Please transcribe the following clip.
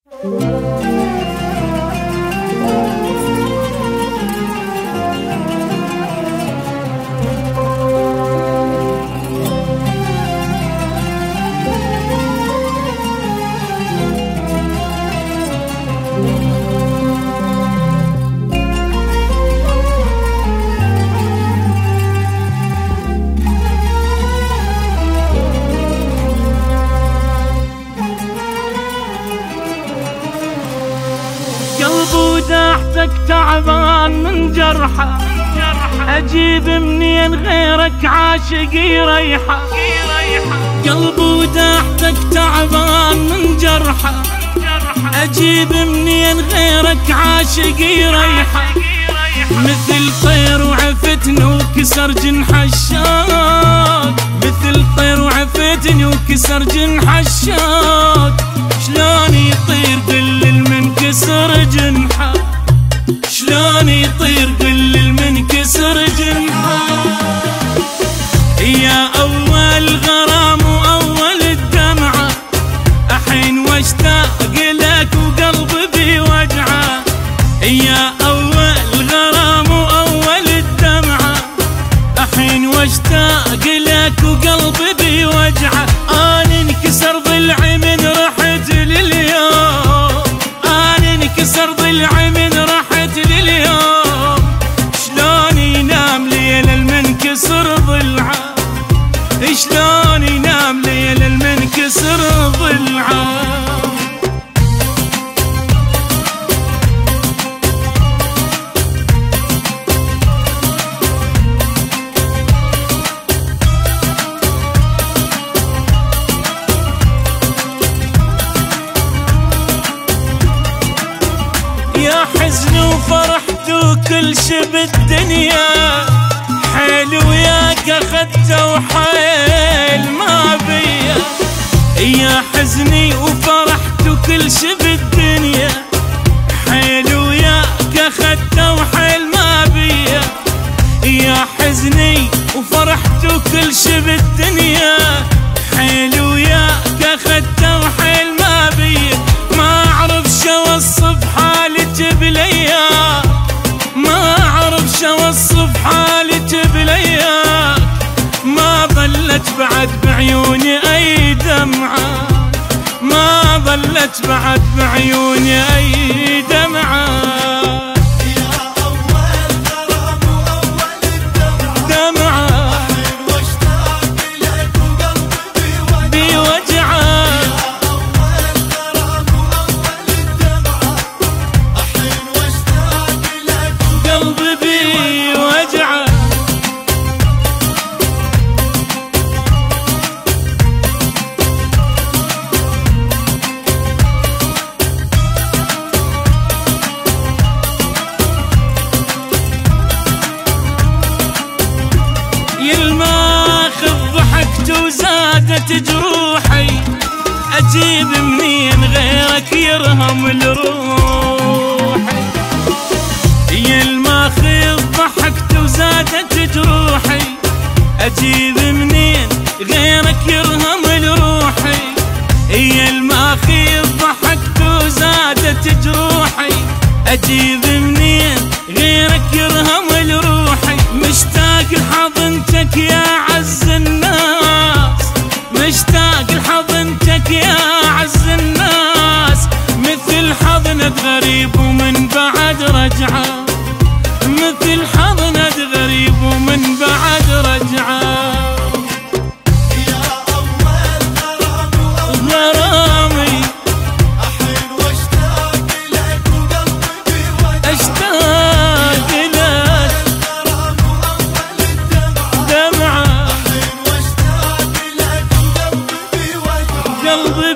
وداحتك تعبان من جرحه، أجيب منين غيرك عاشق يريحه. قلبي وداحتك تعبان من جرحه، أجيب منين غيرك عاشق يريحه. مثل طير وعفتني وكسر جنح الشوق، مثل طير وعفتني وكسر جنح الشوق. شلون يطير قل من كسر جنحه، شلون يطير قل من كسر جنحه. يا أول غرام وأول الدمعة، أحين واشتاق لك وقلبي بوجعه. يا أول غرام وأول الدمعة، أحين واشتاق لك وقلبي بوجعه. أنا انكسر ضلعي من رحت لليوم، أنا انكسر ضلعي من رحت لليوم. شلون ينام ليل المنكسر ضلعه، شلون ينام ليل المنكسر ضلعه. يا حزن وفرحت وكل شي بالدنيا، حيل وياك اخدته وحيل ما بيا. يا حزني وفرحت وكل شي بالدنيا، حيل وياك اخدته وحيل ما بيا. يا حزني وفرحت وكل شي بالدنيا، حيل وياك اخدته وحيل ما بيا. ما اعرف شو اوصف حالتي بالايام، ما اعرف شو اوصف حالتي بالايام. ما ظلت بعد بعيوني اي دمعه، ما ظلت بعد بعيوني اي دمعه. يا اول غرام واول الدمعه، دمعه احين واشتاق لك وقلبي بوجعه. يا اول غرام واول الدمعه، احين واشتاق لك وقلبي بوجعه. وزادت جروحي، أجيب منين غيرك يرهم الروحي. يا الماخذ ضحكت وزادت جروحي، أجيب منين غيرك يرهم الروحي. يا الماخذ ضحكت وزادت جروحي، أجيب منين غيرك يرهم الروحي. مشتاق لحضنتك يا عز الناس، مشتاق لحضنتك يا عز الناس. مثل حضنة غريب ومن بعد رجعه، مثل حضنة غريب ومن بعد رجعه. يا أول غرام غرامي أحين واشتاق لك وقلبي بوجعه. اشتاق لك غرام وأول الدمعة، دمعة أحين واشتاق لك وقلبي بوجعه. قلبي